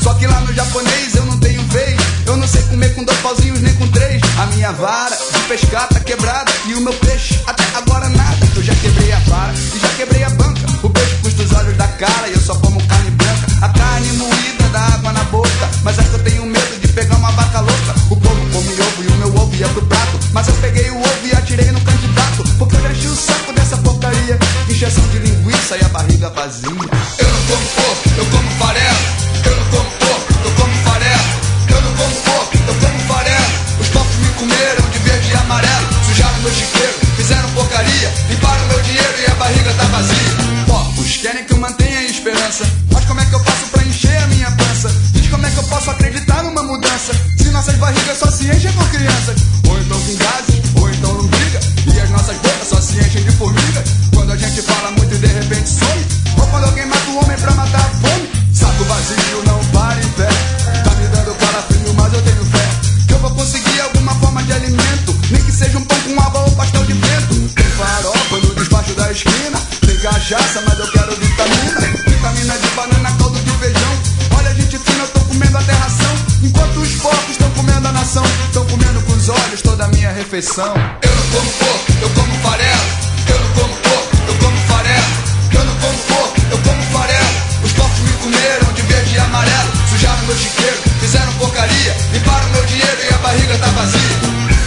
Só que lá no japonês eu não tenho vez. Eu não sei comer com 2 pauzinhos nem com 3. A minha vara de pescar tá quebrada e o meu peixe até agora nada. Eu já quebrei a vara e já quebrei a banca. O peixe custa os olhos da cara e eu só como carne branca. A carne moída dá água na boca, mas é que eu tenho medo de pegar uma vaca louca. O povo come ovo e o meu ovo ia pro prato, mas eu peguei o ovo e atirei no candidato, porque eu já enchi o saco dessa porcaria. Injeção de linguiça e a barriga vazia. Eu não como porco, eu como farelo. Eu não como porco, eu como farelo. Eu não como porco, eu como farelo. Os porcos me comeram de verde e amarelo. Sujaram meu chiqueiro, fizeram porcaria, limparam meu dinheiro e a barriga tá vazia. Porcos querem que eu mantenha a esperança, mas como é que eu faço pra encher a minha pança? Diz como é que eu posso acreditar numa mudança, se nossas barrigas só se enchem com crianças. Ou então com gases, ou então lombriga, e as nossas bocas só se enchem de formiga. Quando a gente fala muito e de repente some, ou quando alguém mata o homem pra matar a fome. Saco vazio, não para em pé. Tá me dando calafrio, mas eu tenho fé que eu vou conseguir alguma forma de alimento, nem que seja um pão com água ou pastel de vento. Tem farofa no despacho da esquina, tem cachaça, mas eu quero vitamina. Vitamina de banana, caldo de feijão. Olha, gente fina, eu tô comendo até ração, enquanto os porcos estão comendo a nação. Estão comendo com os olhos toda a minha refeição. Eu não como porco, eu como farelo. Eu não como porco, eu como farelo. Eu não como porco, eu como farelo. Os porcos me comeram de verde e amarelo. Sujaram meu chiqueiro, fizeram porcaria, limparam meu dinheiro e a barriga tá vazia.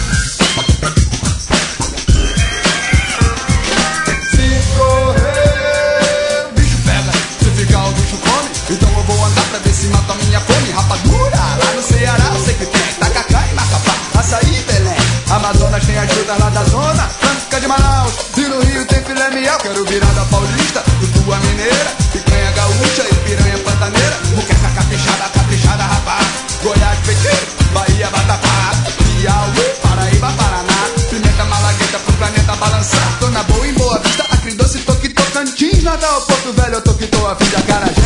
Se correr, o bicho pega. Se ficar, o bicho come. Então eu vou andar pra ver se mata a minha fome. Rapadura, lá no Ceará eu sei que tem tacacá e macapá, açaí, Belém. Amazonas tem as frutas lá da zona franca de Manaus. E no Rio tem filé mignon. Quero virada paulista, tutua mineira, picanha gaúcha e piranha pantaneira. Muqueca caprichada, caprichada, rapaz. Goiás, pequeno, Bahia, Vatapá, Piauí, Paraíba, Paraná. Pimenta malagueta pro planeta balançar. Tô na boa em Boa Vista, Acre Doce, Toque, Tocantins, Natal, Porto Velho, eu tô que tô a fim de Acarajé.